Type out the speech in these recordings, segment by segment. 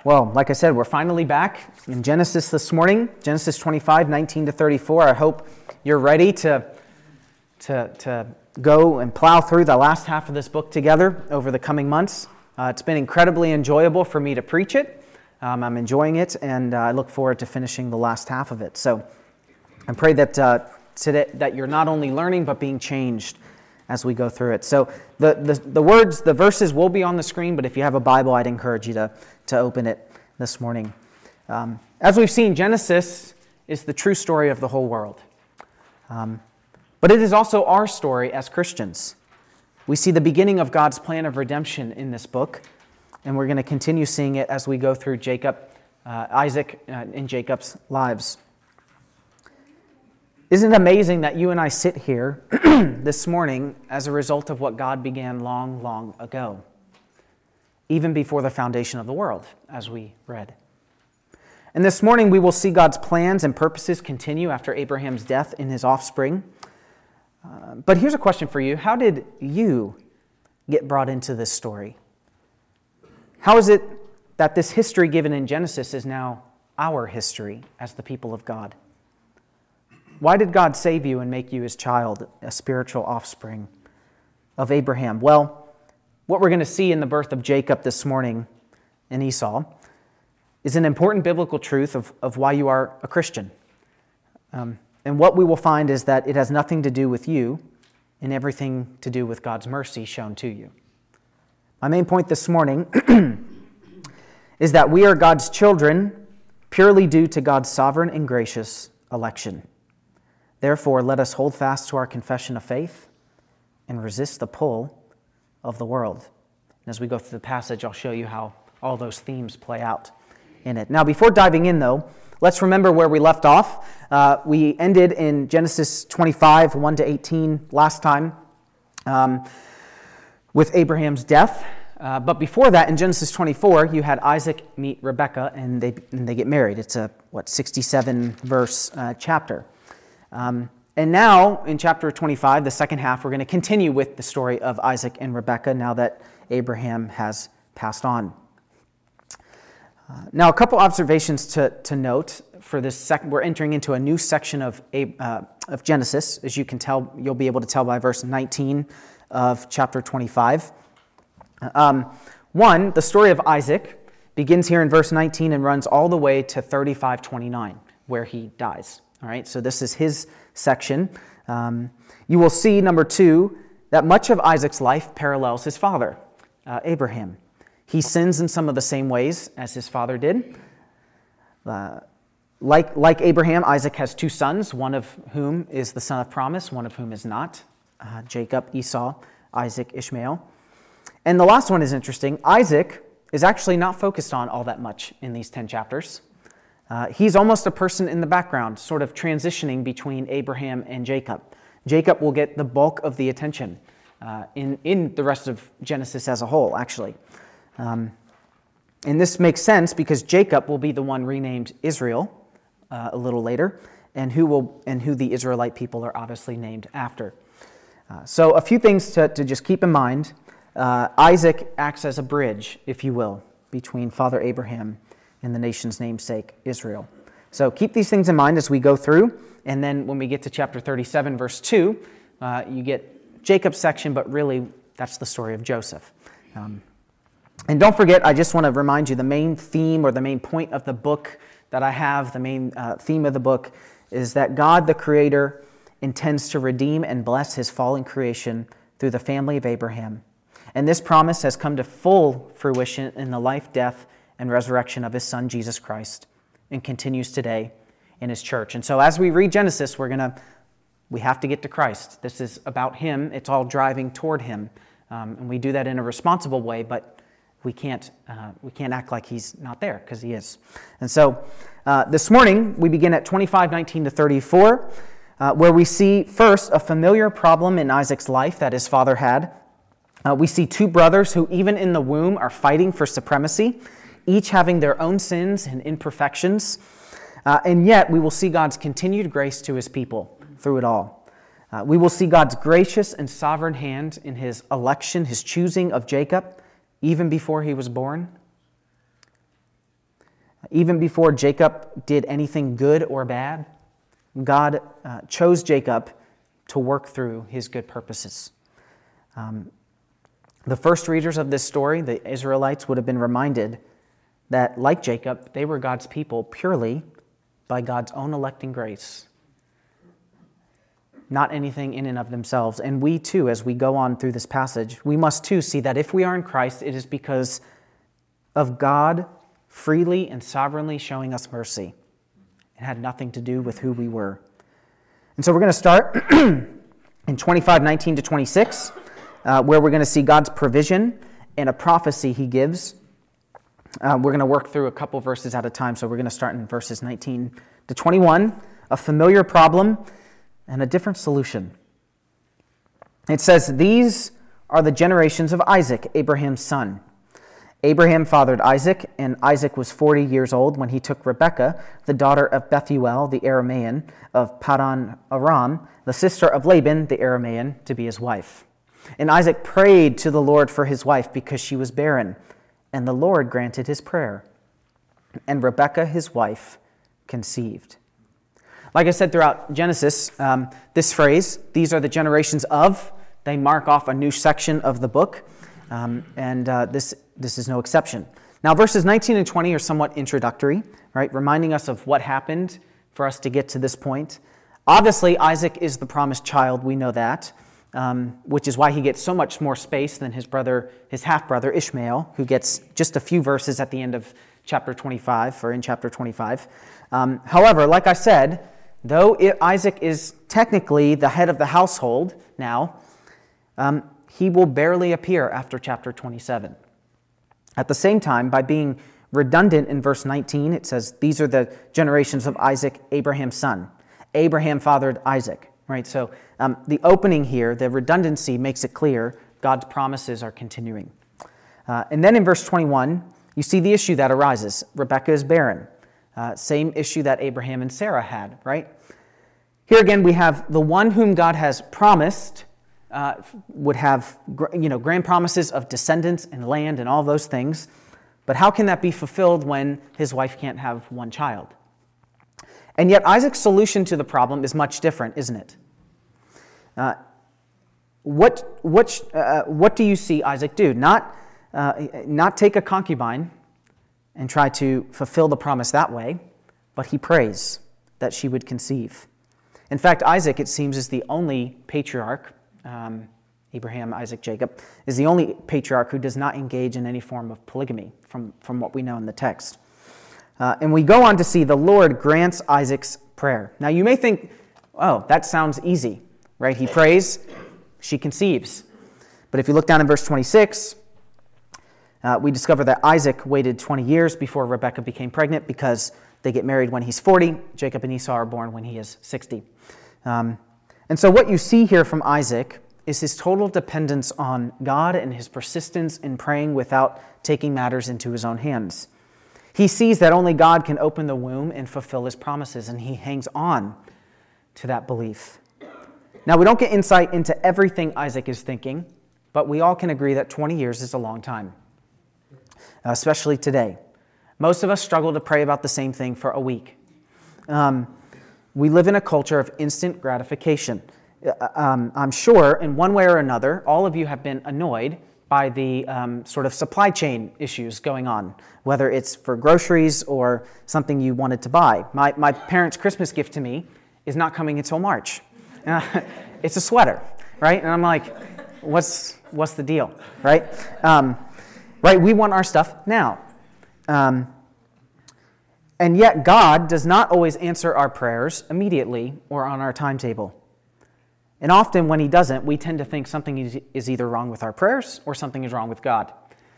Well, like I said, we're finally back in Genesis this morning, Genesis 25, 19 to 34. I hope you're ready to go and plow through the last half of this book together over the coming months. It's been incredibly enjoyable for me to preach it. I'm enjoying it, and I look forward to finishing the last half of it. So I pray that today that you're not only learning, but being changed as we go through it. So the verses will be on the screen, but if you have a Bible, I'd encourage you to open it this morning. As we've seen, Genesis is the true story of the whole world. But it is also our story as Christians. We see the beginning of God's plan of redemption in this book, and we're going to continue seeing it as we go through Isaac and Jacob's lives. Isn't it amazing that you and I sit here this morning as a result of what God began long, long ago, even before the foundation of the world, as we read? And this morning we will see God's plans and purposes continue after Abraham's death in his offspring. But here's a question for you. How did you get brought into this story? How is it that this history given in Genesis is now our history as the people of God? Why did God save you and make you his child, a spiritual offspring of Abraham? Well, what we're going to see in the birth of Jacob this morning and Esau is an important biblical truth of why you are a Christian. And what we will find is that it has nothing to do with you and everything to do with God's mercy shown to you. My main point this morning is that we are God's children purely due to God's sovereign and gracious election. Therefore, let us hold fast to our confession of faith and resist the pull of the world. And as we go through the passage, I'll show you how all those themes play out in it. Now, before diving in, though, let's remember where we left off. We ended in Genesis 25, 1 to 18 last time with Abraham's death. But before that, in Genesis 24, you had Isaac meet Rebekah, and they get married. It's a, 67-verse chapter. And now, in chapter 25, the second half, we're going to continue with the story of Isaac and Rebekah now that Abraham has passed on. Now, a couple observations to note for this second. We're entering into a new section of Genesis. As you can tell, you'll be able to tell by verse 19 of chapter 25. One, the story of Isaac begins here in verse 19 and runs all the way to 35:29, where he dies. All right, so this is his section. You will see, number two, that much of Isaac's life parallels his father, Abraham. He sins in some of the same ways as his father did. Like Abraham, Isaac has two sons, one of whom is the son of promise, one of whom is not. Jacob, Esau, Isaac, Ishmael. And the last one is interesting. Isaac is actually not focused on all that much in these 10 chapters. He's almost a person in the background, sort of transitioning between Abraham and Jacob. Jacob will get the bulk of the attention in the rest of Genesis as a whole, actually. And this makes sense because Jacob will be the one renamed Israel a little later, and who the Israelite people are obviously named after. So a few things to just keep in mind. Isaac acts as a bridge, if you will, between Father Abraham and the nation's namesake, Israel. So keep these things in mind as we go through, and then when we get to chapter 37, verse 2, you get Jacob's section, but really that's the story of Joseph. And don't forget, I just want to remind you, the main theme or the main point of the book that I have, the main theme of the book, is that God, the Creator, intends to redeem and bless his fallen creation through the family of Abraham. And this promise has come to full fruition in the life, death, and resurrection of his son, Jesus Christ, and continues today in his church. And so as we read Genesis, we have to get to Christ. This is about him. It's all driving toward him. And we do that in a responsible way, but we can't act like he's not there, because he is. And so this morning, we begin at 25:19 to 34, where we see first a familiar problem in Isaac's life that his father had. We see two brothers who, even in the womb, are fighting for supremacy, each having their own sins and imperfections. And yet, we will see God's continued grace to his people through it all. We will see God's gracious and sovereign hand in his election, his choosing of Jacob, even before he was born. Even before Jacob did anything good or bad, God chose Jacob to work through his good purposes. The first readers of this story, the Israelites, would have been reminded that, like Jacob, they were God's people purely by God's own electing grace, not anything in and of themselves. And we too, as we go on through this passage, we must too see that if we are in Christ, it is because of God freely and sovereignly showing us mercy. It had nothing to do with who we were. And so we're going to start in 25:19 to 26, where we're going to see God's provision and a prophecy he gives. We're going to work through a couple verses at a time, so we're going to start in verses 19 to 21, a familiar problem and a different solution. It says, "These are the generations of Isaac, Abraham's son. Abraham fathered Isaac, and Isaac was 40 years old when he took Rebekah, the daughter of Bethuel, the Aramean, of Paddan Aram, the sister of Laban, the Aramean, to be his wife. And Isaac prayed to the Lord for his wife because she was barren, and the Lord granted his prayer. And Rebekah, his wife, conceived." Like I said throughout Genesis, this phrase, "these are the generations of," they mark off a new section of the book, and this is no exception. Now, verses 19 and 20 are somewhat introductory, right, reminding us of what happened for us to get to this point. Obviously, Isaac is the promised child, we know that, which is why he gets so much more space than his half-brother Ishmael, who gets just a few verses at the end of chapter 25, or in chapter 25. However, like I said, though Isaac is technically the head of the household now, he will barely appear after chapter 27. At the same time, by being redundant in verse 19, it says, "These are the generations of Isaac, Abraham's son." Abraham fathered Isaac, right? So the opening here, the redundancy makes it clear God's promises are continuing. And then in verse 21, you see the issue that arises. Rebekah is barren. Same issue that Abraham and Sarah had, right? Here again, we have the one whom God has promised would have grand promises of descendants and land and all those things. But how can that be fulfilled when his wife can't have one child? And yet Isaac's solution to the problem is much different, isn't it? What do you see Isaac do? Not take a concubine and try to fulfill the promise that way, but he prays that she would conceive. In fact, Isaac, it seems, is the only patriarch, Abraham, Isaac, Jacob, is the only patriarch who does not engage in any form of polygamy from what we know in the text. And we go on to see the Lord grants Isaac's prayer. Now you may think, oh, that sounds easy, right? He prays, she conceives. But if you look down in verse 26, we discover that Isaac waited 20 years before Rebekah became pregnant because they get married when he's 40. Jacob and Esau are born when he is 60. And so what you see here from Isaac is his total dependence on God and his persistence in praying without taking matters into his own hands. He sees that only God can open the womb and fulfill his promises, and he hangs on to that belief. Now, we don't get insight into everything Isaac is thinking, but we all can agree that 20 years is a long time, especially today. Most of us struggle to pray about the same thing for a week. We live in a culture of instant gratification. I'm sure, in one way or another, all of you have been annoyed by the sort of supply chain issues going on, whether it's for groceries or something you wanted to buy. My parents' Christmas gift to me is not coming until March. It's a sweater, right? And I'm like, what's the deal, right? Right, we want our stuff now. And yet God does not always answer our prayers immediately or on our timetable. And often when he doesn't, we tend to think something is either wrong with our prayers or something is wrong with God.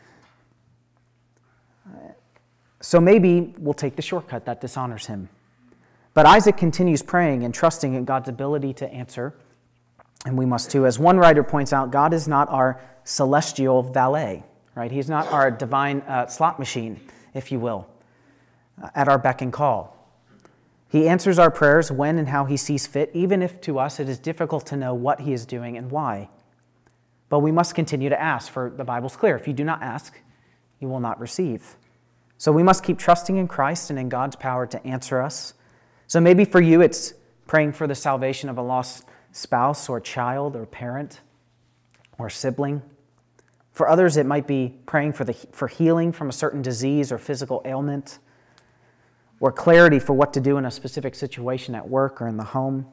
So maybe we'll take the shortcut that dishonors him. But Isaac continues praying and trusting in God's ability to answer, and we must too. As one writer points out, God is not our celestial valet, right? He's not our divine slot machine, if you will, at our beck and call. He answers our prayers when and how he sees fit, even if to us it is difficult to know what he is doing and why. But we must continue to ask, for the Bible's clear. If you do not ask, you will not receive. So we must keep trusting in Christ and in God's power to answer us. So maybe for you it's praying for the salvation of a lost spouse or child or parent or sibling. For others it might be praying for healing from a certain disease or physical ailment, or clarity for what to do in a specific situation at work or in the home.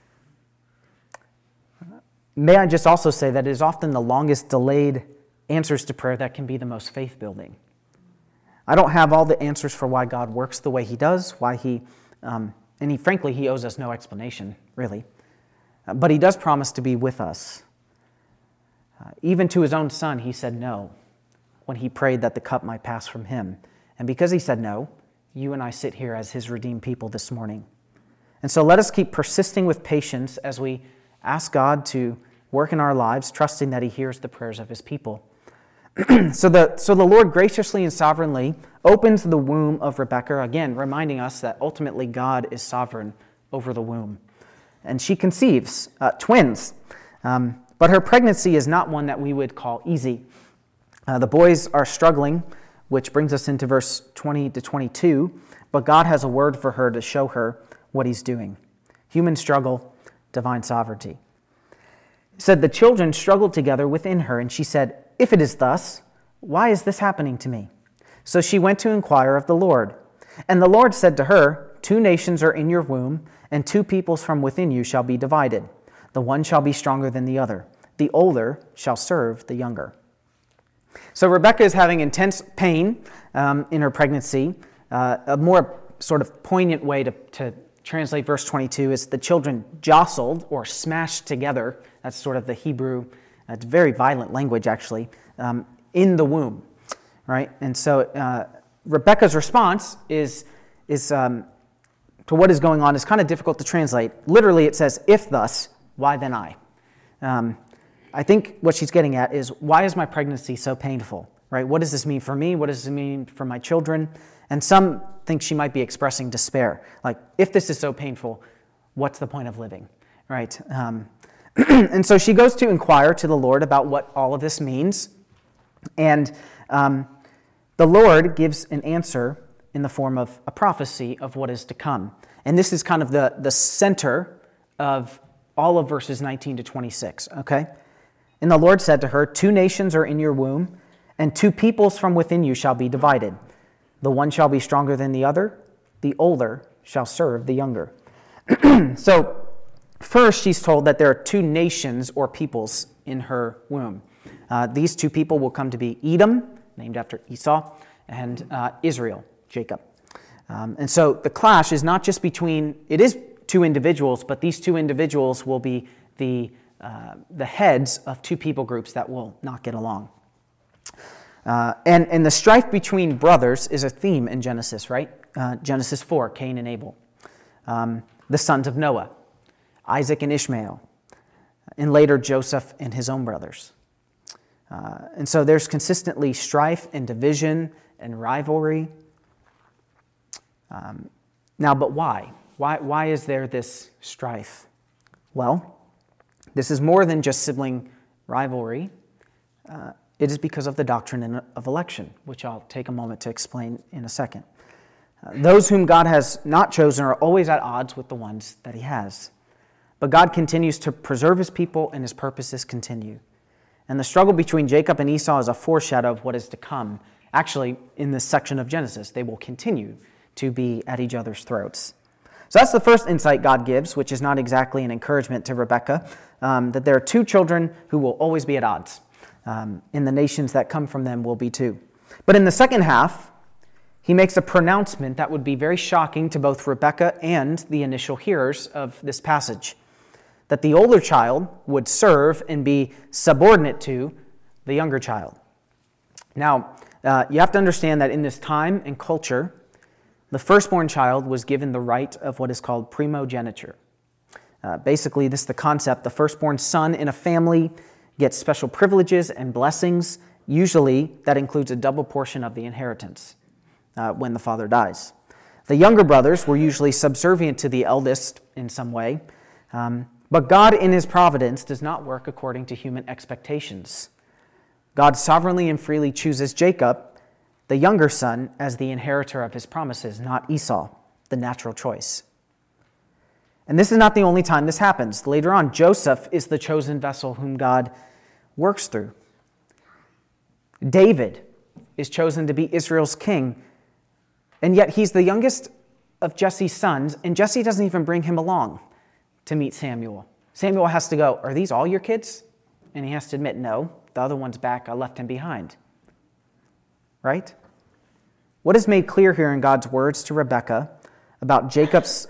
May I just also say that it is often the longest delayed answers to prayer that can be the most faith-building. I don't have all the answers for why God works the way He does, frankly, He owes us no explanation, really. But He does promise to be with us. Even to His own Son, He said no when He prayed that the cup might pass from Him. And because He said no, you and I sit here as His redeemed people this morning. And so let us keep persisting with patience as we ask God to work in our lives, trusting that He hears the prayers of His people. So the Lord graciously and sovereignly opens the womb of Rebekah, again reminding us that ultimately God is sovereign over the womb. And she conceives twins, but her pregnancy is not one that we would call easy. The boys are struggling, which brings us into verse 20 to 22, but God has a word for her to show her what He's doing. Human struggle, divine sovereignty. It said, the children struggled together within her, and she said, if it is thus, why is this happening to me? So she went to inquire of the Lord. And the Lord said to her, 2 nations are in your womb, and 2 peoples from within you shall be divided. The one shall be stronger than the other. The older shall serve the younger. So Rebekah is having intense pain in her pregnancy. A more sort of poignant way to translate verse 22 is the children jostled or smashed together. That's sort of the Hebrew. It's very violent language, actually, in the womb, right? And so Rebekah's response is to what is going on is kind of difficult to translate. Literally, it says, if thus, why then I? I think what she's getting at is, why is my pregnancy so painful, right? What does this mean for me? What does it mean for my children? And some think she might be expressing despair. Like, if this is so painful, what's the point of living, right? And so she goes to inquire to the Lord about what all of this means. And the Lord gives an answer in the form of a prophecy of what is to come. And this is kind of the center of all of verses 19 to 26, okay? And the Lord said to her, 2 nations are in your womb, and 2 peoples from within you shall be divided. The one shall be stronger than the other. The older shall serve the younger. So, first she's told that there are 2 nations or peoples in her womb. These 2 people will come to be Edom, named after Esau, and Israel, Jacob. And so the clash is not just between, it is 2 individuals, but these 2 individuals will be the heads of 2 people groups that will not get along. And the strife between brothers is a theme in Genesis, right? Genesis 4, Cain and Abel. The sons of Noah, Isaac and Ishmael, and later Joseph and his own brothers. And so there's consistently strife and division and rivalry. Now, but why? Why is there this strife? Well, this is more than just sibling rivalry. It is because of the doctrine of election, which I'll take a moment to explain in a second. Those whom God has not chosen are always at odds with the ones that He has. But God continues to preserve His people, and His purposes continue. And the struggle between Jacob and Esau is a foreshadow of what is to come. Actually, in this section of Genesis, they will continue to be at each other's throats. So that's the first insight God gives, which is not exactly an encouragement to Rebekah, that there are 2 children who will always be at odds. And the nations that come from them will be too. But in the second half, he makes a pronouncement that would be very shocking to both Rebekah and the initial hearers of this passage, that the older child would serve and be subordinate to the younger child. Now, you have to understand that in this time and culture, the firstborn child was given the right of what is called primogeniture. Basically, this is the concept. The firstborn son in a family gets special privileges and blessings. Usually, that includes a double portion of the inheritance when the father dies. The younger brothers were usually subservient to the eldest in some way. But God, in His providence, does not work according to human expectations. God sovereignly and freely chooses Jacob, the younger son as the inheritor of his promises, not Esau, the natural choice. And this is not the only time this happens. Later on, Joseph is the chosen vessel whom God works through. David is chosen to be Israel's king, and yet he's the youngest of Jesse's sons, and Jesse doesn't even bring him along to meet Samuel. Samuel has to go, "Are these all your kids?" And he has to admit, "No, the other one's back. I left him behind." Right? What is made clear here in God's words to Rebekah about Jacob's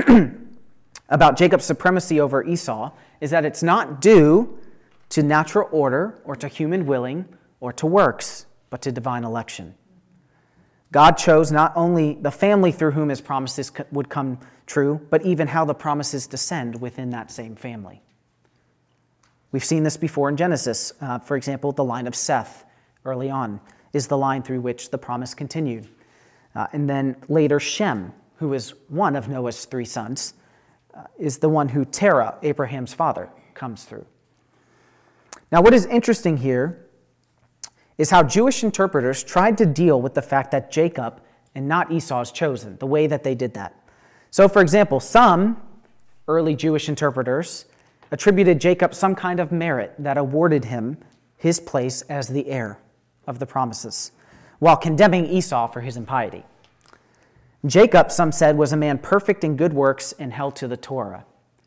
supremacy over Esau is that it's not due to natural order or to human willing or to works, but to divine election. God chose not only the family through whom his promises would come true, but even how the promises descend within that same family. We've seen this before in Genesis. For example, the line of Seth early on is the line through which the promise continued. And then later Shem, who is one of Noah's 3 sons, is the one who Terah, Abraham's father, comes through. Now, what is interesting here is how Jewish interpreters tried to deal with the fact that Jacob and not Esau is chosen, the way that they did that. So, for example, some early Jewish interpreters attributed Jacob some kind of merit that awarded him his place as the heir of the promises, while condemning Esau for his impiety. Jacob, some said, was a man perfect in good works and held to the Torah.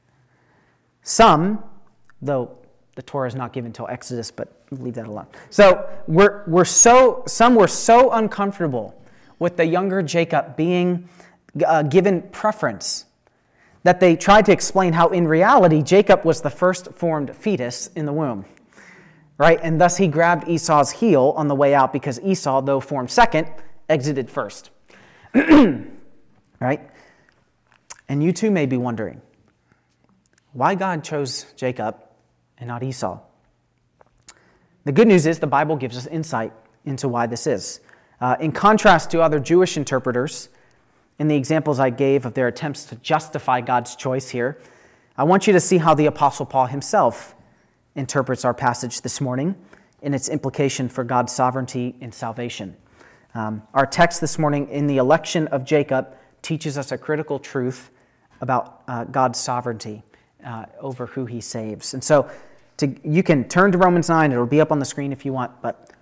Some, though the Torah is not given until Exodus, but leave that alone. So some were so uncomfortable with the younger Jacob being given preference that they tried to explain how in reality Jacob was the first formed fetus in the womb, right? And thus he grabbed Esau's heel on the way out because Esau, though formed second, exited first. Right? And you too may be wondering why God chose Jacob and not Esau. The good news is the Bible gives us insight into why this is. In contrast to other Jewish interpreters, in the examples I gave of their attempts to justify God's choice here, I want you to see how the Apostle Paul himself interprets our passage this morning in its implication for God's sovereignty and salvation. Our text this morning in the election of Jacob teaches us a critical truth about God's sovereignty over who he saves. And so you can turn to Romans 9. It'll be up on the screen if you want. But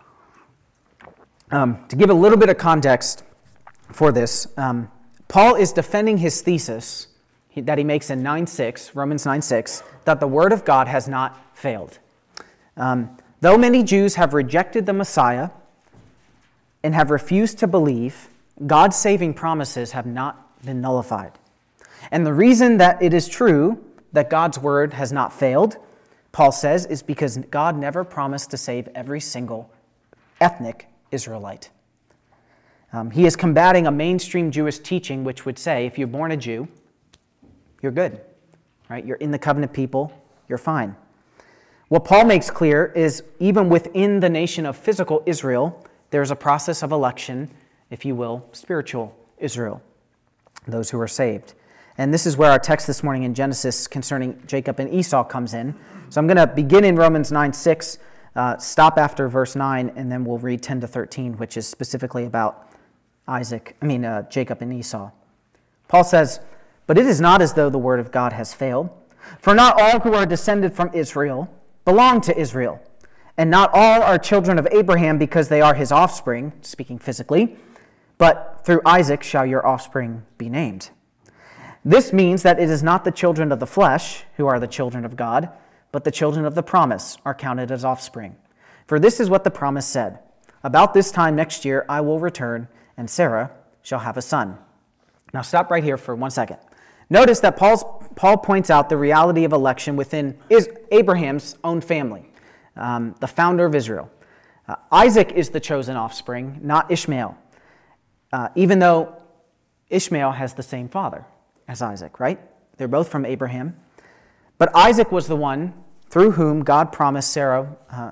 to give a little bit of context for this, Paul is defending his thesis that he makes in Romans 9:6, that the word of God has not failed. Though many Jews have rejected the Messiah and have refused to believe, God's saving promises have not been nullified. And the reason that it is true that God's word has not failed, Paul says, is because God never promised to save every single ethnic Israelite. He is combating a mainstream Jewish teaching which would say, if you're born a Jew, you're good, right? You're in the covenant people, you're fine. What Paul makes clear is even within the nation of physical Israel, there's a process of election, if you will, spiritual Israel, those who are saved. And this is where our text this morning in Genesis concerning Jacob and Esau comes in. So I'm going to begin in Romans 9:6, stop after verse 9, and then we'll read 10 to 13, which is specifically about Jacob and Esau. Paul says, "But it is not as though the word of God has failed. For not all who are descended from Israel belong to Israel, and not all are children of Abraham because they are his offspring," speaking physically, "but through Isaac shall your offspring be named. This means that it is not the children of the flesh who are the children of God, but the children of the promise are counted as offspring. For this is what the promise said, about this time next year I will return, and Sarah shall have a son." Now stop right here for 1 second. Notice that Paul points out the reality of election within Abraham's own family, the founder of Israel. Isaac is the chosen offspring, not Ishmael, even though Ishmael has the same father as Isaac, right? They're both from Abraham. But Isaac was the one through whom God promised Sarah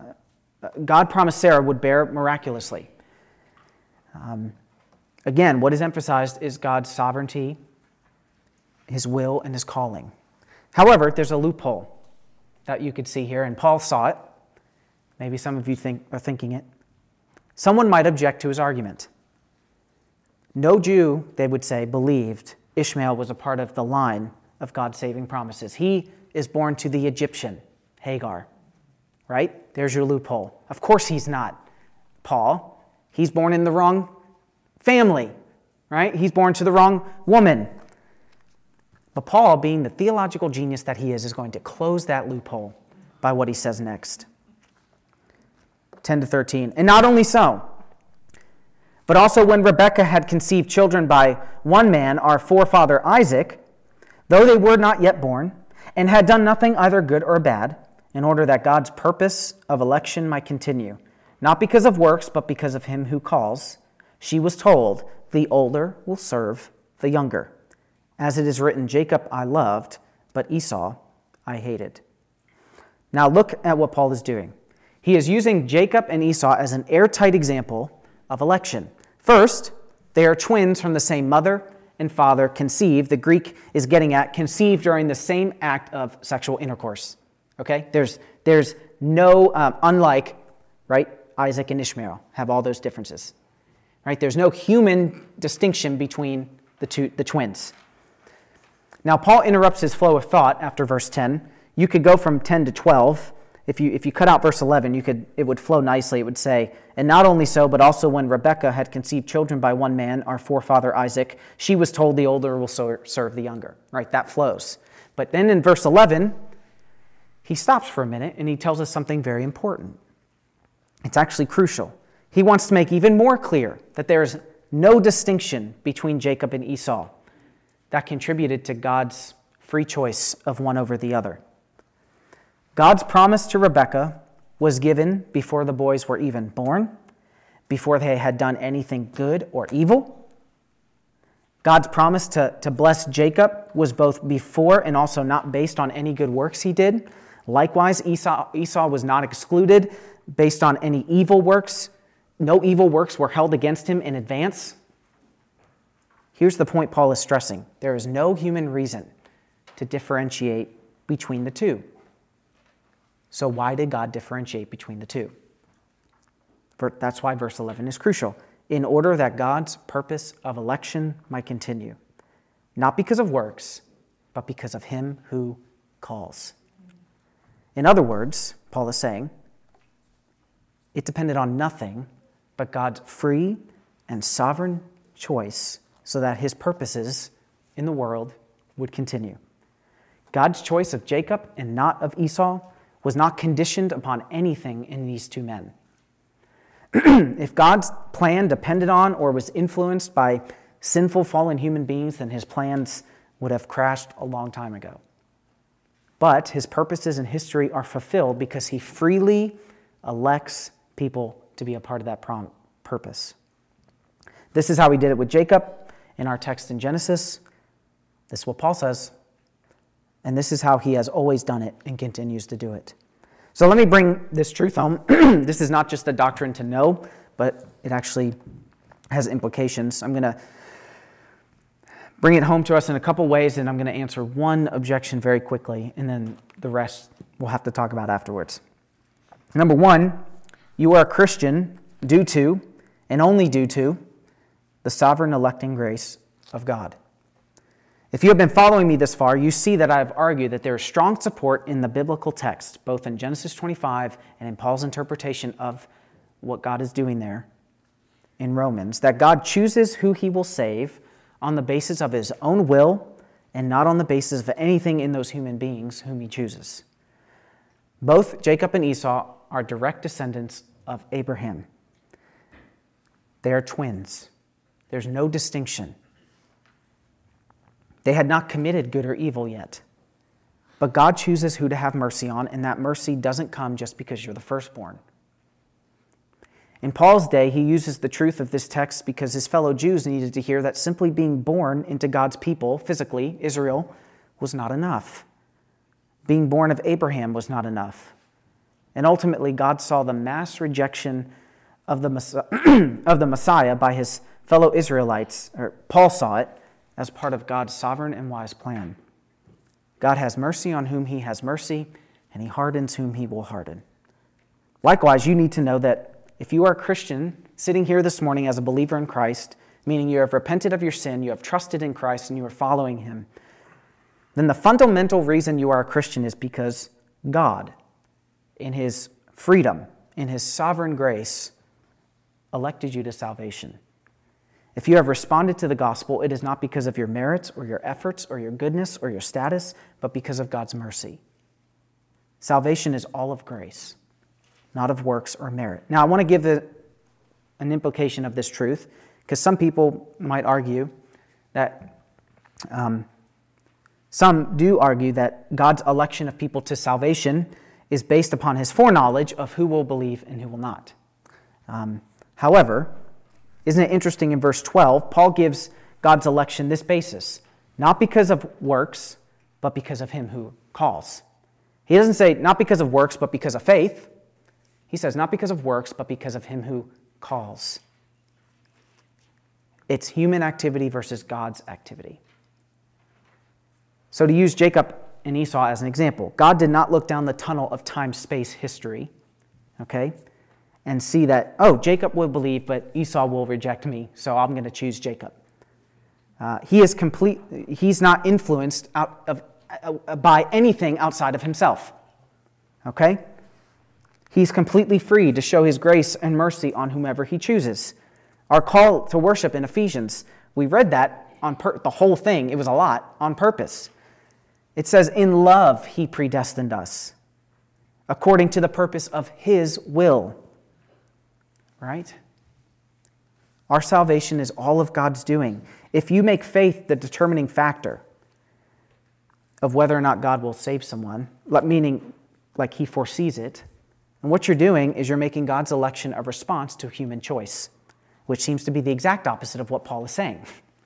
would bear miraculously. Again, what is emphasized is God's sovereignty, his will, and his calling. However, there's a loophole that you could see here, and Paul saw it. Maybe some of you are thinking it. Someone might object to his argument. No Jew, they would say, believed Ishmael was a part of the line of God's saving promises. He is born to the Egyptian, Hagar, right? There's your loophole. Of course he's not Paul. He's born in the wrong family, right? He's born to the wrong woman. But Paul, being the theological genius that he is going to close that loophole by what he says next. 10 to 13. And not only so, but also when Rebekah had conceived children by one man, our forefather Isaac, though they were not yet born, and had done nothing either good or bad, in order that God's purpose of election might continue, not because of works, but because of him who calls, she was told, the older will serve the younger. As it is written, Jacob I loved, but Esau I hated. Now look at what Paul is doing. He is using Jacob and Esau as an airtight example of election. First, they are twins from the same mother and father, conceived. The Greek is getting at conceived during the same act of sexual intercourse. Okay? There's no, unlike, right, Isaac and Ishmael have all those differences. Right? There's no human distinction between the twins. Now, Paul interrupts his flow of thought after verse 10. You could go from 10 to 12. If you cut out verse 11, it would flow nicely. It would say, and not only so, but also when Rebekah had conceived children by one man, our forefather Isaac, she was told the older will serve the younger. Right? That flows. But then in verse 11, he stops for a minute and he tells us something very important. It's actually crucial. He wants to make even more clear that there is no distinction between Jacob and Esau that contributed to God's free choice of one over the other. God's promise to Rebekah was given before the boys were even born, before they had done anything good or evil. God's promise to bless Jacob was both before and also not based on any good works he did. Likewise, Esau was not excluded based on any evil works. No evil works were held against him in advance. Here's the point Paul is stressing. There is no human reason to differentiate between the two. So why did God differentiate between the two? That's why verse 11 is crucial. In order that God's purpose of election might continue. Not because of works, but because of him who calls. In other words, Paul is saying, it depended on nothing but God's free and sovereign choice so that his purposes in the world would continue. God's choice of Jacob and not of Esau was not conditioned upon anything in these two men. If God's plan depended on or was influenced by sinful, fallen human beings, then his plans would have crashed a long time ago. But his purposes in history are fulfilled because he freely elects people to be a part of that purpose. This is how he did it with Jacob in our text in Genesis. This is what Paul says. And this is how he has always done it and continues to do it. So let me bring this truth home. This is not just a doctrine to know, but it actually has implications. I'm going to bring it home to us in a couple ways, and I'm going to answer one objection very quickly, and then the rest we'll have to talk about afterwards. Number one, you are a Christian due to, and only due to, the sovereign electing grace of God. If you have been following me this far, you see that I've argued that there is strong support in the biblical text, both in Genesis 25 and in Paul's interpretation of what God is doing there in Romans, that God chooses who he will save on the basis of his own will and not on the basis of anything in those human beings whom he chooses. Both Jacob and Esau are direct descendants of Abraham. They are twins. There's no distinction. They had not committed good or evil yet. But God chooses who to have mercy on, and that mercy doesn't come just because you're the firstborn. In Paul's day, he uses the truth of this text because his fellow Jews needed to hear that simply being born into God's people, physically, Israel, was not enough. Being born of Abraham was not enough. And ultimately, God saw the mass rejection of the Messiah by his fellow Israelites, or Paul saw it, as part of God's sovereign and wise plan. God has mercy on whom he has mercy, and he hardens whom he will harden. Likewise, you need to know that if you are a Christian sitting here this morning as a believer in Christ, meaning you have repented of your sin, you have trusted in Christ, and you are following him, then the fundamental reason you are a Christian is because God, in his freedom, in his sovereign grace, elected you to salvation. If you have responded to the gospel, it is not because of your merits or your efforts or your goodness or your status, but because of God's mercy. Salvation is all of grace, not of works or merit. Now, I want to give an implication of this truth, because some people might argue that, some do argue that God's election of people to salvation is based upon his foreknowledge of who will believe and who will not. However, isn't it interesting in verse 12, Paul gives God's election this basis, not because of works, but because of him who calls. He doesn't say not because of works, but because of faith. He says not because of works, but because of him who calls. It's human activity versus God's activity. So to use Jacob and Esau as an example, God did not look down the tunnel of time-space history, okay, and see that, oh, Jacob will believe, but Esau will reject me, so I'm going to choose Jacob. He's not influenced by anything outside of himself, okay? He's completely free to show his grace and mercy on whomever he chooses. Our call to worship in Ephesians, we read that on the whole thing, it was a lot, on purpose. It says, in love he predestined us, according to the purpose of his will. Right? Our salvation is all of God's doing. If you make faith the determining factor of whether or not God will save someone, meaning like he foresees it, and what you're doing is you're making God's election a response to human choice, which seems to be the exact opposite of what Paul is saying.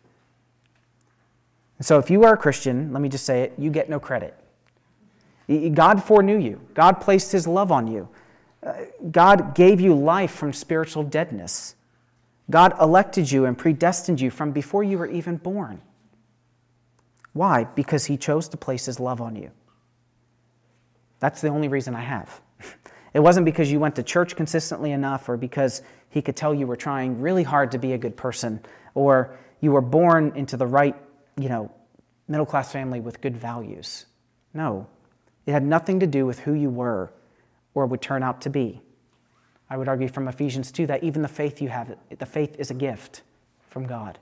And so if you are a Christian, let me just say it, you get no credit. God foreknew you. God placed his love on you. God gave you life from spiritual deadness. God elected you and predestined you from before you were even born. Why? Because he chose to place his love on you. That's the only reason I have. It wasn't because you went to church consistently enough, or because he could tell you were trying really hard to be a good person, or you were born into the right, middle-class family with good values. No, it had nothing to do with who you were or would turn out to be. I would argue from Ephesians 2 that even the faith you have, the faith is a gift from God.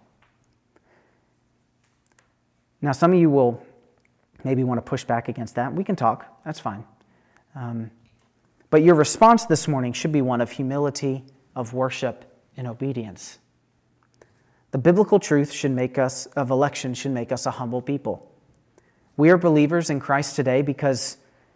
Now, some of you will maybe want to push back against that. We can talk. That's fine. But your response this morning should be one of humility, of worship, and obedience. The biblical truth of election should make us a humble people. We are believers in Christ today because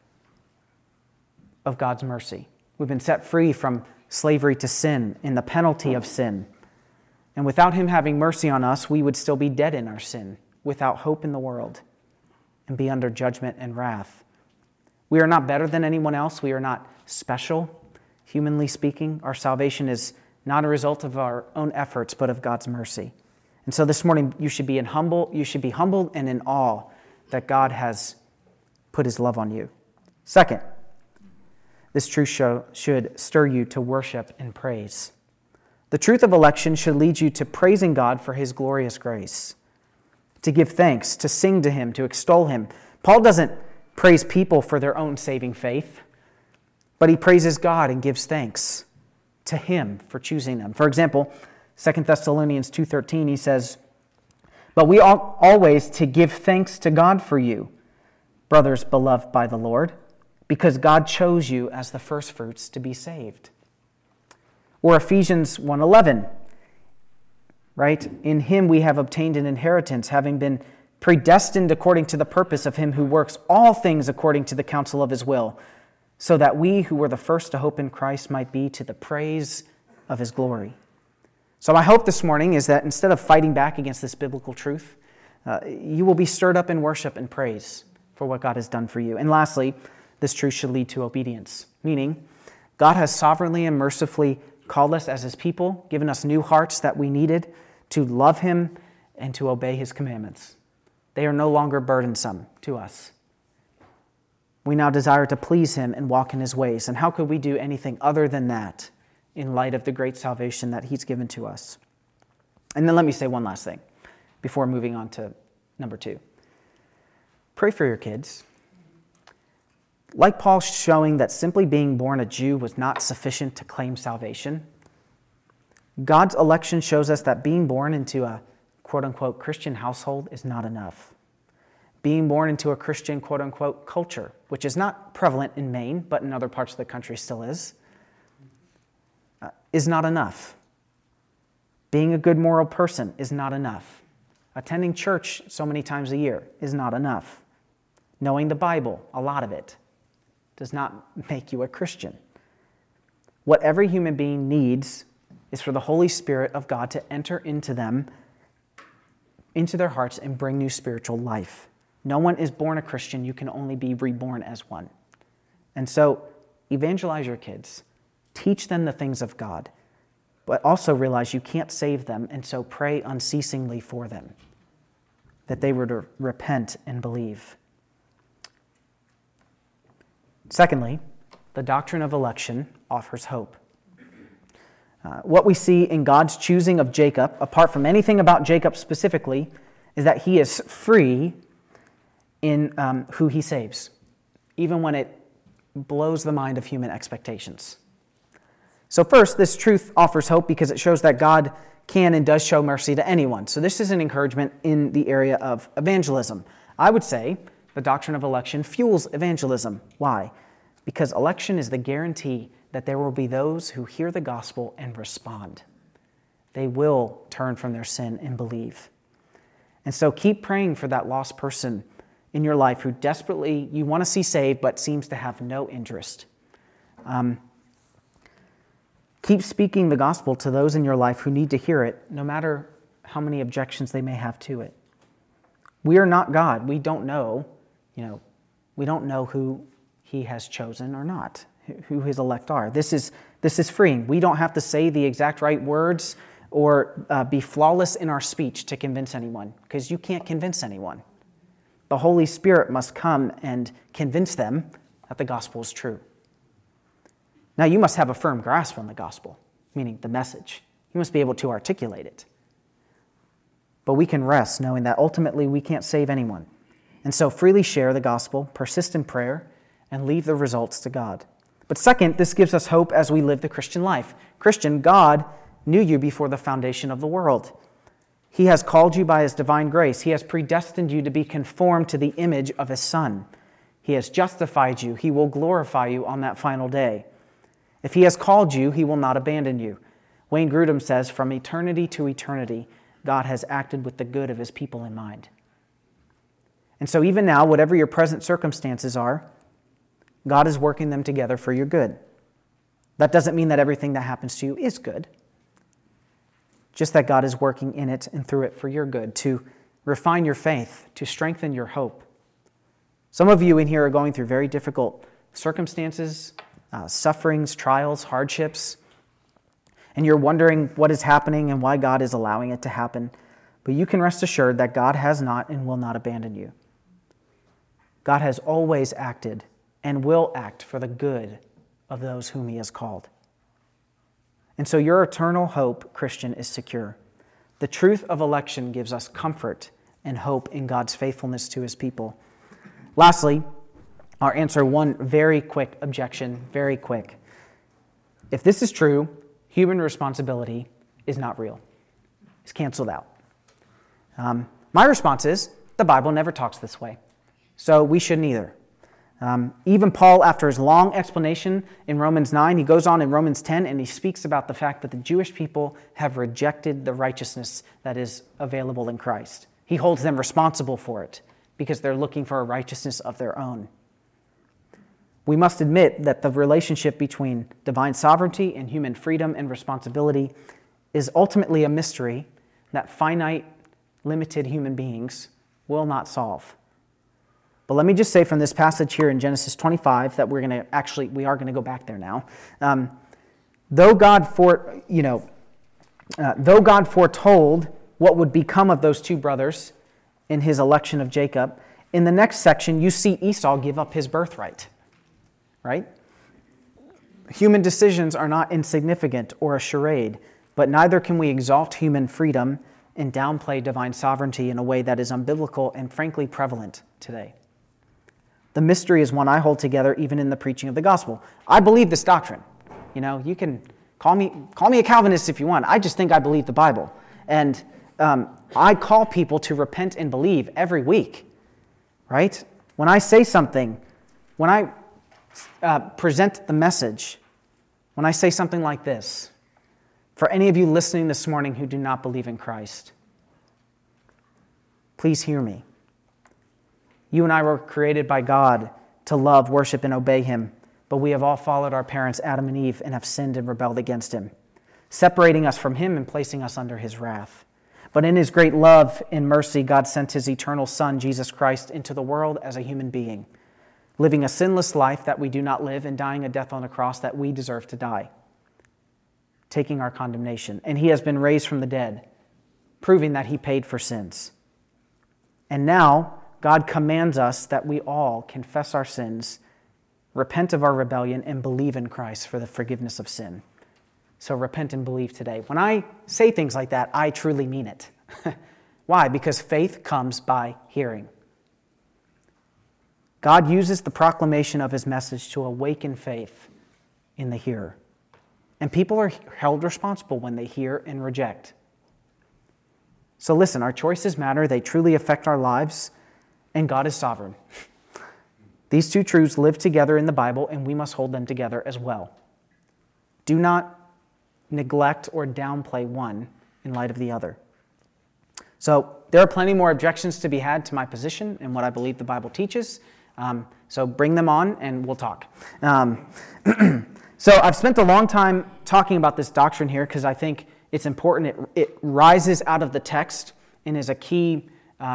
of God's mercy. We've been set free from slavery to sin and the penalty of sin. And without him having mercy on us, we would still be dead in our sin, without hope in the world, and be under judgment and wrath. We are not better than anyone else. We are not special, humanly speaking. Our salvation is not a result of our own efforts, but of God's mercy. And so this morning, you should be humbled and in awe that God has put his love on you. Second, this truth should stir you to worship and praise. The truth of election should lead you to praising God for his glorious grace, to give thanks, to sing to him, to extol him. Paul doesn't praise people for their own saving faith, but he praises God and gives thanks to him for choosing them. For example, 2 Thessalonians 2:13, he says, "But we ought always to give thanks to God for you, brothers beloved by the Lord, because God chose you as the firstfruits to be saved." Or Ephesians 1:11, right? "In him we have obtained an inheritance, having been predestined according to the purpose of him who works all things according to the counsel of his will, so that we who were the first to hope in Christ might be to the praise of his glory." So my hope this morning is that instead of fighting back against this biblical truth, you will be stirred up in worship and praise for what God has done for you. And lastly, this truth should lead to obedience, meaning God has sovereignly and mercifully called us as his people, given us new hearts that we needed to love him and to obey his commandments. They are no longer burdensome to us. We now desire to please him and walk in his ways. And how could we do anything other than that in light of the great salvation that he's given to us. And then let me say one last thing before moving on to number 2. Pray for your kids. Like Paul showing that simply being born a Jew was not sufficient to claim salvation, God's election shows us that being born into a quote-unquote Christian household is not enough. Being born into a Christian quote-unquote culture, which is not prevalent in Maine, but in other parts of the country still is not enough. Being a good moral person is not enough. Attending church so many times a year is not enough. Knowing the Bible, a lot of it, does not make you a Christian. What every human being needs is for the Holy Spirit of God to enter into them, into their hearts, and bring new spiritual life. No one is born a Christian. You can only be reborn as one. And so, evangelize your kids. Teach them the things of God. But also realize you can't save them, and so pray unceasingly for them, that they were to repent and believe. Secondly, the doctrine of election offers hope. What we see in God's choosing of Jacob, apart from anything about Jacob specifically, is that he is free in who he saves, even when it blows the mind of human expectations. So first, this truth offers hope because it shows that God can and does show mercy to anyone. So this is an encouragement in the area of evangelism. I would say the doctrine of election fuels evangelism. Why? Because election is the guarantee that there will be those who hear the gospel and respond. They will turn from their sin and believe. And so keep praying for that lost person in your life who desperately you want to see saved but seems to have no interest. Keep speaking the gospel to those in your life who need to hear it, no matter how many objections they may have to it. We are not God. We don't know, we don't know who he has chosen or not, who his elect are. This is freeing. We don't have to say the exact right words or be flawless in our speech to convince anyone, because you can't convince anyone. The Holy Spirit must come and convince them that the gospel is true. Now, you must have a firm grasp on the gospel, meaning the message. You must be able to articulate it. But we can rest knowing that ultimately we can't save anyone. And so freely share the gospel, persist in prayer, and leave the results to God. But second, this gives us hope as we live the Christian life. Christian, God knew you before the foundation of the world. He has called you by his divine grace. He has predestined you to be conformed to the image of his Son. He has justified you. He will glorify you on that final day. If he has called you, he will not abandon you. Wayne Grudem says, from eternity to eternity, God has acted with the good of his people in mind. And so even now, whatever your present circumstances are, God is working them together for your good. That doesn't mean that everything that happens to you is good. Just that God is working in it and through it for your good, to refine your faith, to strengthen your hope. Some of you in here are going through very difficult circumstances, sufferings, trials, hardships, and you're wondering what is happening and why God is allowing it to happen. But you can rest assured that God has not and will not abandon you. God has always acted and will act for the good of those whom he has called. And so your eternal hope, Christian, is secure. The truth of election gives us comfort and hope in God's faithfulness to his people. Lastly, I'll answer one very quick objection, very quick. If this is true, human responsibility is not real. It's canceled out. My response is, the Bible never talks this way, so we shouldn't either. Even Paul, after his long explanation in Romans 9, he goes on in Romans 10 and he speaks about the fact that the Jewish people have rejected the righteousness that is available in Christ. He holds them responsible for it because they're looking for a righteousness of their own. We must admit that the relationship between divine sovereignty and human freedom and responsibility is ultimately a mystery that finite, limited human beings will not solve. But let me just say from this passage here in Genesis 25 that we are going to go back there now. Though God foretold what would become of those two brothers in his election of Jacob, in the next section you see Esau give up his birthright. Right? Human decisions are not insignificant or a charade, but neither can we exalt human freedom and downplay divine sovereignty in a way that is unbiblical and frankly prevalent today. The mystery is one I hold together even in the preaching of the gospel. I believe this doctrine. You can call me a Calvinist if you want. I just think I believe the Bible. And I call people to repent and believe every week, right? When I say something, when I present the message, when I say something like this, for any of you listening this morning who do not believe in Christ, please hear me. You and I were created by God to love, worship, and obey Him, but we have all followed our parents Adam and Eve and have sinned and rebelled against Him, separating us from Him and placing us under His wrath. But in His great love and mercy, God sent His eternal Son, Jesus Christ, into the world as a human being, living a sinless life that we do not live and dying a death on a cross that we deserve to die, taking our condemnation. And He has been raised from the dead, proving that He paid for sins. And now, God commands us that we all confess our sins, repent of our rebellion, and believe in Christ for the forgiveness of sin. So repent and believe today. When I say things like that, I truly mean it. Why? Because faith comes by hearing. God uses the proclamation of His message to awaken faith in the hearer. And people are held responsible when they hear and reject. So listen, our choices matter. They truly affect our lives, and God is sovereign. These two truths live together in the Bible, and we must hold them together as well. Do not neglect or downplay one in light of the other. So there are plenty more objections to be had to my position and what I believe the Bible teaches. So bring them on, and we'll talk. So I've spent a long time talking about this doctrine here because I think it's important. It rises out of the text and is a key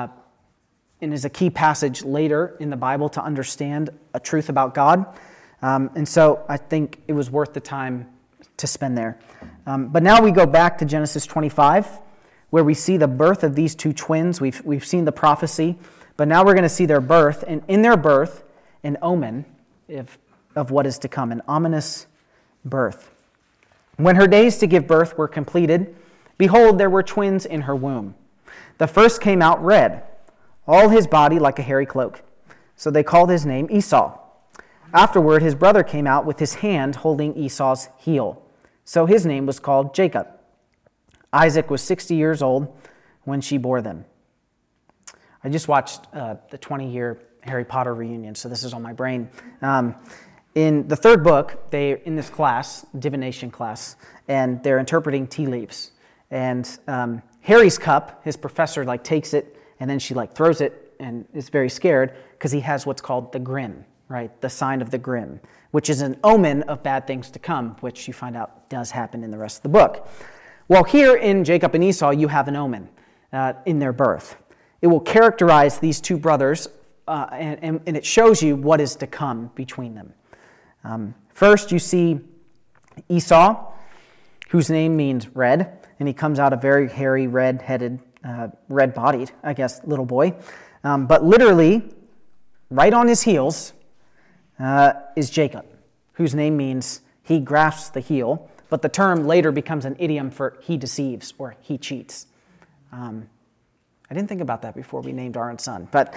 passage later in the Bible to understand a truth about God. And so I think it was worth the time to spend there. But now we go back to Genesis 25, where we see the birth of these two twins. We've seen the prophecy, but now we're going to see their birth, and in their birth, an omen of what is to come, an ominous birth. When her days to give birth were completed, behold, there were twins in her womb. The first came out red, all his body like a hairy cloak. So they called his name Esau. Afterward, his brother came out with his hand holding Esau's heel. So his name was called Jacob. Isaac was 60 years old when she bore them. I just watched the 20-year Harry Potter reunion, so this is on my brain. In the third book, they're in this class, divination class, and they're interpreting tea leaves. And Harry's cup, his professor takes it, and then she throws it and is very scared because he has what's called the grin, right? The sign of the grin, which is an omen of bad things to come, which you find out does happen in the rest of the book. Well, here in Jacob and Esau, you have an omen in their birth. It will characterize these two brothers, and it shows you what is to come between them. First, you see Esau, whose name means red, and he comes out a very hairy, red-headed, red-bodied, little boy. But literally, right on his heels is Jacob, whose name means he grasps the heel, but the term later becomes an idiom for he deceives or he cheats. I didn't think about that before we named our own son, but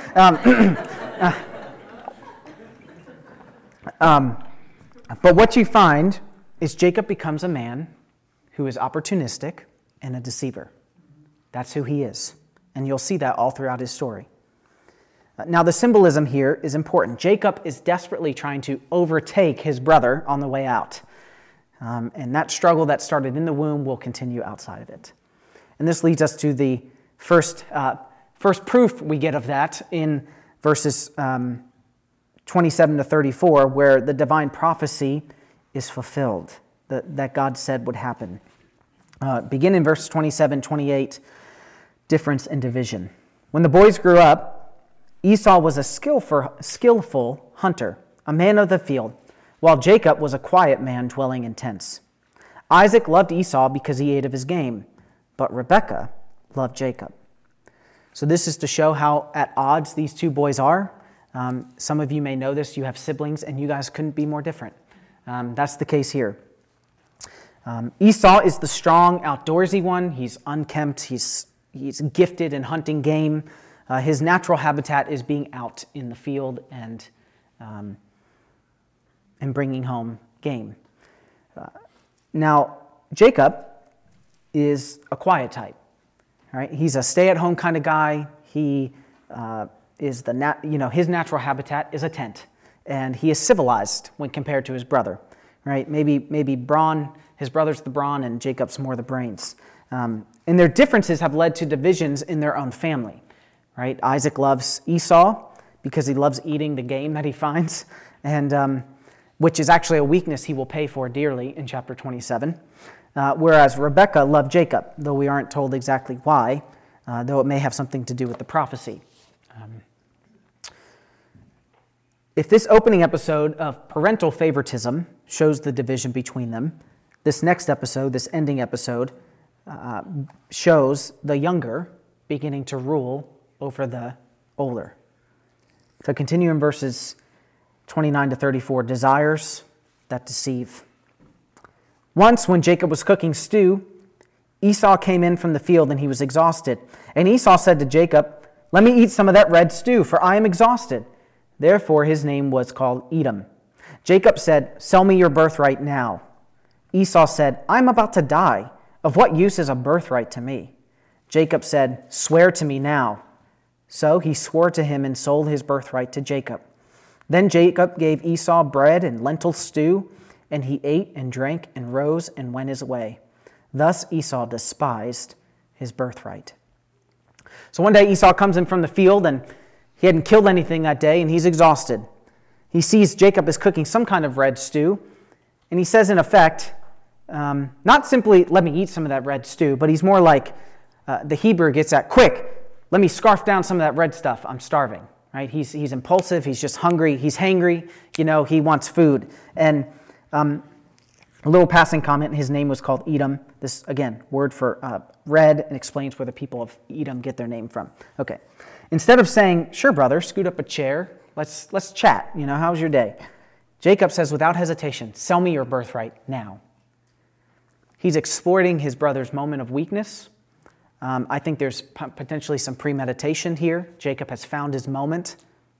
but what you find is Jacob becomes a man who is opportunistic and a deceiver. That's who he is, and you'll see that all throughout his story. Now, the symbolism here is important. Jacob is desperately trying to overtake his brother on the way out, and that struggle that started in the womb will continue outside of it. And this leads us to the first proof we get of that in verses 27 to 34, where the divine prophecy is fulfilled, that God said would happen. Begin in verse 27, 28, difference and division. When the boys grew up, Esau was a skillful hunter, a man of the field, while Jacob was a quiet man dwelling in tents. Isaac loved Esau because he ate of his game, but Rebekah loved Jacob. So this is to show how at odds these two boys are. Some of you may know this. You have siblings, and you guys couldn't be more different. That's the case here. Esau is the strong, outdoorsy one. He's unkempt. He's gifted in hunting game. His natural habitat is being out in the field and bringing home game. Now, Jacob is a quiet type. Right? He's a stay-at-home kind of guy. He is his natural habitat is a tent, and he is civilized when compared to his brother. Right? Maybe brawn. His brother's the brawn, and Jacob's more the brains. And their differences have led to divisions in their own family. Right? Isaac loves Esau because he loves eating the game that he finds, and which is actually a weakness he will pay for dearly in chapter 27. Whereas Rebekah loved Jacob, though we aren't told exactly why, though it may have something to do with the prophecy. If this opening episode of parental favoritism shows the division between them, this next episode, this ending episode, shows the younger beginning to rule over the older. So continue in verses 29 to 34, desires that deceive. Once when Jacob was cooking stew, Esau came in from the field and he was exhausted. And Esau said to Jacob, "Let me eat some of that red stew, for I am exhausted." Therefore his name was called Edom. Jacob said, "Sell me your birthright now." Esau said, "I am about to die. Of what use is a birthright to me?" Jacob said, "Swear to me now." So he swore to him and sold his birthright to Jacob. Then Jacob gave Esau bread and lentil stew, and he ate and drank and rose and went his way. Thus Esau despised his birthright. So one day Esau comes in from the field, and he hadn't killed anything that day, and he's exhausted. He sees Jacob is cooking some kind of red stew, and he says in effect, not simply, "Let me eat some of that red stew," but he's more like the Hebrew gets at, "Quick, let me scarf down some of that red stuff. I'm starving." Right? He's impulsive. He's just hungry. He's hangry. He wants food. And a little passing comment, his name was called Edom. This, again, word for red, and explains where the people of Edom get their name from. Okay. Instead of saying, "Sure, brother, scoot up a chair. Let's chat. How's your day?" Jacob says without hesitation, "Sell me your birthright now." He's exploiting his brother's moment of weakness. I think there's potentially some premeditation here. Jacob has found his moment.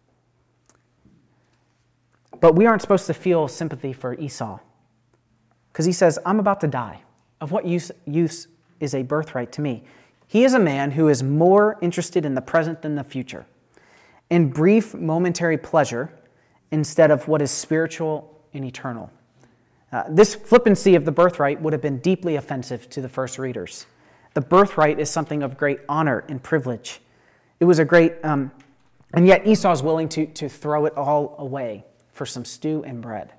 But we aren't supposed to feel sympathy for Esau, because he says, "I'm about to die. Of what use is a birthright to me?" He is a man who is more interested in the present than the future, in brief momentary pleasure instead of what is spiritual and eternal. This flippancy of the birthright would have been deeply offensive to the first readers. The birthright is something of great honor and privilege. It was a great, and yet Esau is willing to throw it all away for some stew and bread.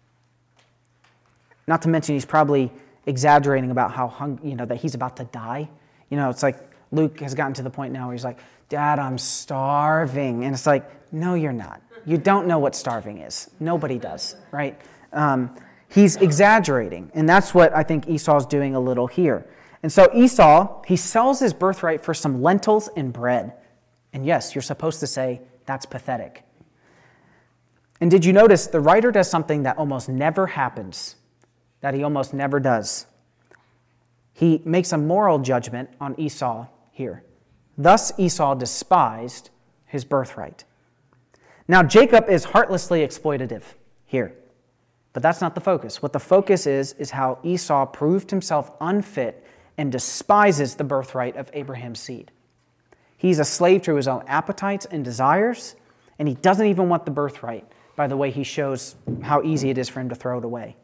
Not to mention he's probably exaggerating about how that he's about to die. It's like Luke has gotten to the point now where he's like, "Dad, I'm starving," and it's like, no, you're not. You don't know what starving is. Nobody does, right? He's exaggerating, and that's what I think Esau's doing a little here. And so Esau, he sells his birthright for some lentils and bread. And yes, you're supposed to say, that's pathetic. And did you notice the writer does something that almost never happens, that he almost never does? He makes a moral judgment on Esau here. Thus Esau despised his birthright. Now Jacob is heartlessly exploitative here, but that's not the focus. What the focus is how Esau proved himself unfit and despises the birthright of Abraham's seed. He's a slave to his own appetites and desires, and he doesn't even want the birthright by the way he shows how easy it is for him to throw it away.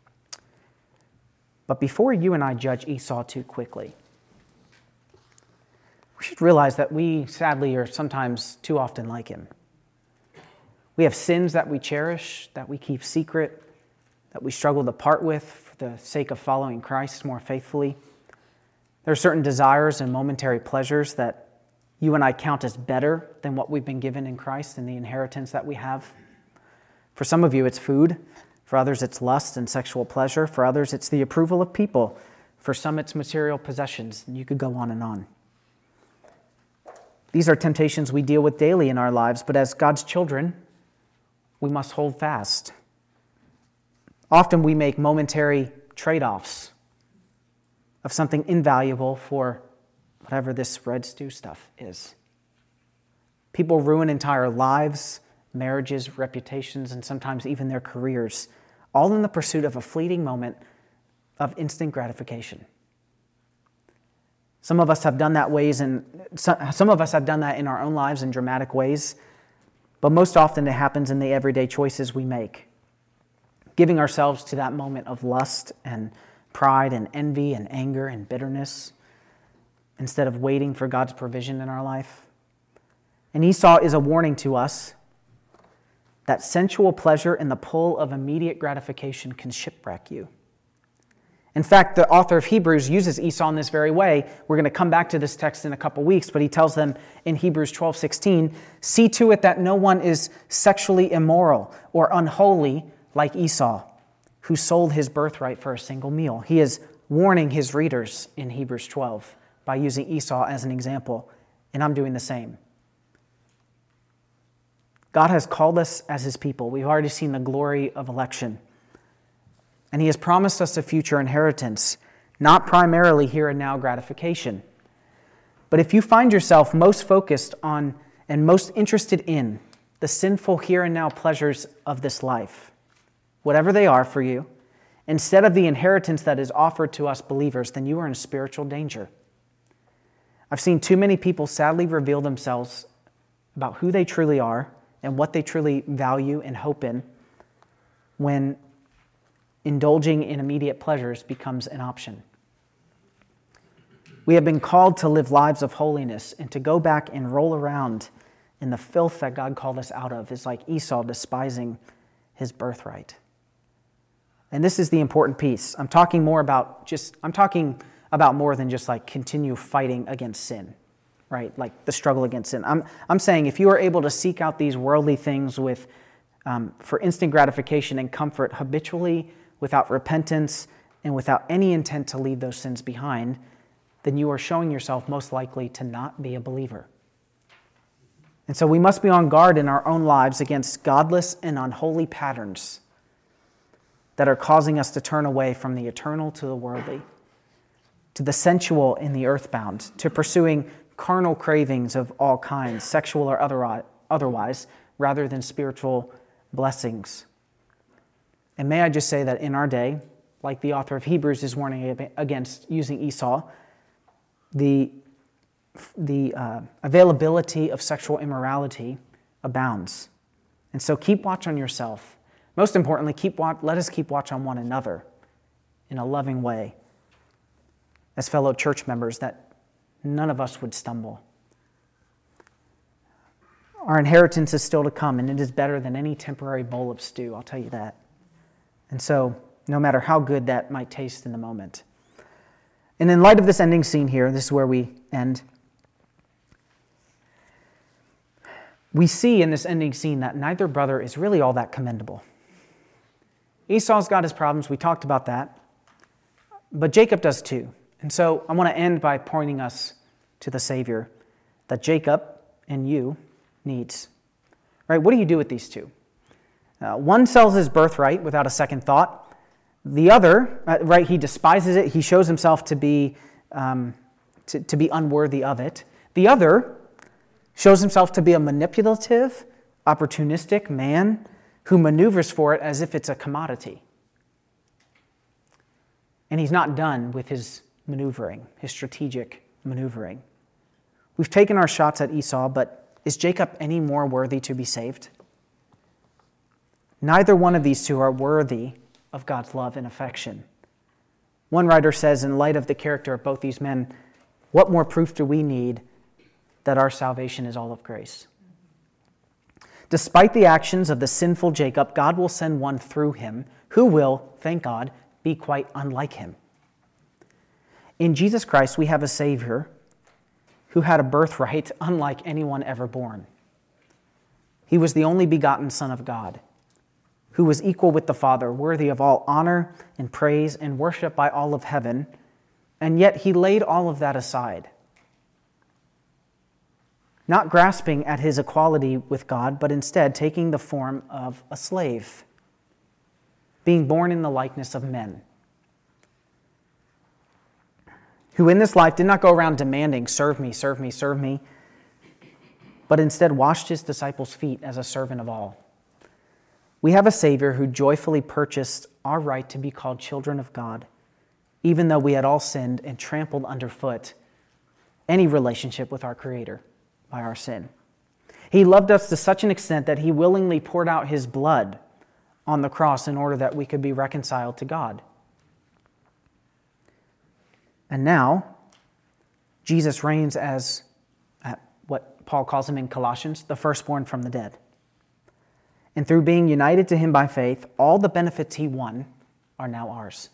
But before you and I judge Esau too quickly, we should realize that we, sadly, are sometimes too often like him. We have sins that we cherish, that we keep secret, that we struggle to part with for the sake of following Christ more faithfully. There are certain desires and momentary pleasures that you and I count as better than what we've been given in Christ and the inheritance that we have. For some of you, it's food. For others, it's lust and sexual pleasure. For others, it's the approval of people. For some, it's material possessions. And you could go on and on. These are temptations we deal with daily in our lives, but as God's children, we must hold fast. Often we make momentary trade-offs of something invaluable for whatever this red stew stuff is. People ruin entire lives, marriages, reputations, and sometimes even their careers, all in the pursuit of a fleeting moment of instant gratification. Some of us have done that in our own lives in dramatic ways, but most often it happens in the everyday choices we make. Giving ourselves to that moment of lust and pride and envy and anger and bitterness instead of waiting for God's provision in our life. And Esau is a warning to us that sensual pleasure and the pull of immediate gratification can shipwreck you. In fact, the author of Hebrews uses Esau in this very way. We're going to come back to this text in a couple weeks, but he tells them in Hebrews 12:16, "See to it that no one is sexually immoral or unholy like Esau, who sold his birthright for a single meal." He is warning his readers in Hebrews 12 by using Esau as an example, and I'm doing the same. God has called us as his people. We've already seen the glory of election. And he has promised us a future inheritance, not primarily here and now gratification. But if you find yourself most focused on and most interested in the sinful here and now pleasures of this life, whatever they are for you, instead of the inheritance that is offered to us believers, then you are in spiritual danger. I've seen too many people sadly reveal themselves about who they truly are and what they truly value and hope in when indulging in immediate pleasures becomes an option. We have been called to live lives of holiness, and to go back and roll around in the filth that God called us out of is like Esau despising his birthright. And this is the important piece. I'm talking about more than just like continue fighting against sin, right? Like the struggle against sin. I'm saying if you are able to seek out these worldly things for instant gratification and comfort habitually, without repentance, and without any intent to leave those sins behind, then you are showing yourself most likely to not be a believer. And so we must be on guard in our own lives against godless and unholy patterns that are causing us to turn away from the eternal to the worldly, to the sensual and the earthbound, to pursuing carnal cravings of all kinds, sexual or otherwise, rather than spiritual blessings. And may I just say that in our day, like the author of Hebrews is warning against using Esau, the availability of sexual immorality abounds. And so keep watch on yourself. Most importantly, let us keep watch on one another in a loving way as fellow church members, that none of us would stumble. Our inheritance is still to come, and it is better than any temporary bowl of stew, I'll tell you that. And so, no matter how good that might taste in the moment. And in light of this ending scene here, this is where we end. We see in this ending scene that neither brother is really all that commendable. Esau's got his problems, we talked about that. But Jacob does too. And so I want to end by pointing us to the Savior that Jacob and you needs. Right? What do you do with these two? One sells his birthright without a second thought. The other, he despises it. He shows himself to be unworthy of it. The other shows himself to be a manipulative, opportunistic man who maneuvers for it as if it's a commodity. And he's not done with his maneuvering, his strategic maneuvering. We've taken our shots at Esau, but is Jacob any more worthy to be saved? Neither one of these two are worthy of God's love and affection. One writer says, in light of the character of both these men, what more proof do we need that our salvation is all of grace? Despite the actions of the sinful Jacob, God will send one through him who will, thank God, be quite unlike him. In Jesus Christ, we have a Savior who had a birthright unlike anyone ever born. He was the only begotten Son of God, who was equal with the Father, worthy of all honor and praise and worship by all of heaven, and yet he laid all of that aside, not grasping at his equality with God, but instead taking the form of a slave, being born in the likeness of men, who in this life did not go around demanding, serve me, serve me, serve me, but instead washed his disciples' feet as a servant of all. We have a Savior who joyfully purchased our right to be called children of God, even though we had all sinned and trampled underfoot any relationship with our Creator by our sin. He loved us to such an extent that he willingly poured out his blood on the cross in order that we could be reconciled to God. And now, Jesus reigns as what Paul calls him in Colossians, the firstborn from the dead. And through being united to him by faith, all the benefits he won are now ours.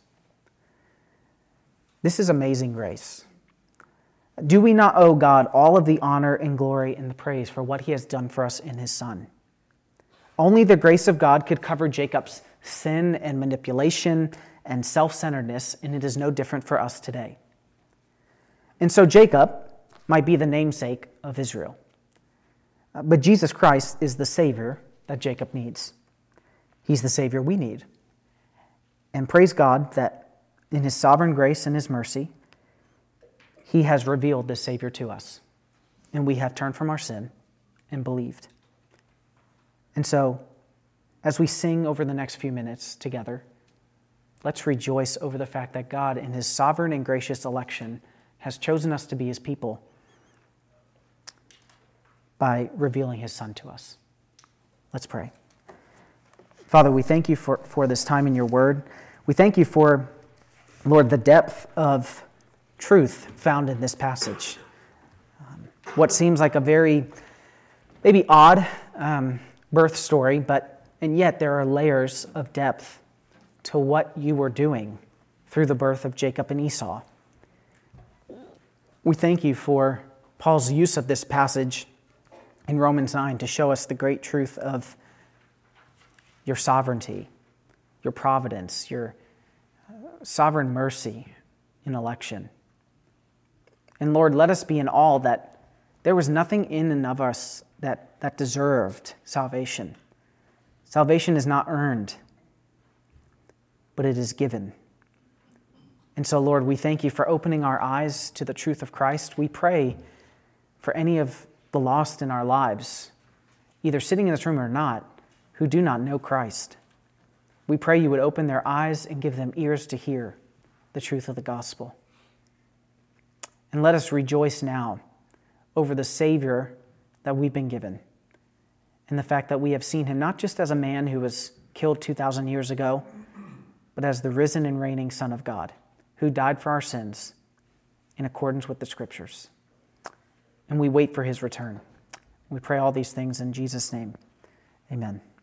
This is amazing grace. Do we not owe God all of the honor and glory and the praise for what he has done for us in his Son? Only the grace of God could cover Jacob's sin and manipulation and self-centeredness, and it is no different for us today. And so Jacob might be the namesake of Israel. But Jesus Christ is the Savior that Jacob needs. He's the Savior we need. And praise God that in his sovereign grace and his mercy, he has revealed this Savior to us. And we have turned from our sin and believed. And so, as we sing over the next few minutes together, let's rejoice over the fact that God, in his sovereign and gracious election, has chosen us to be his people by revealing his Son to us. Let's pray. Father, we thank you for this time in your word. We thank you for, Lord, the depth of truth found in this passage. What seems like a very, maybe odd birth story, and yet there are layers of depth to what you were doing through the birth of Jacob and Esau. We thank you for Paul's use of this passage in Romans 9 to show us the great truth of your sovereignty, your providence, your sovereign mercy in election. And Lord, let us be in awe that there was nothing in and of us that deserved salvation. Salvation is not earned, but it is given. And so, Lord, we thank you for opening our eyes to the truth of Christ. We pray for any of the lost in our lives, either sitting in this room or not, who do not know Christ. We pray you would open their eyes and give them ears to hear the truth of the gospel. And let us rejoice now over the Savior that we've been given, and the fact that we have seen him not just as a man who was killed 2,000 years ago, but as the risen and reigning Son of God, who died for our sins in accordance with the Scriptures. And we wait for his return. We pray all these things in Jesus' name. Amen.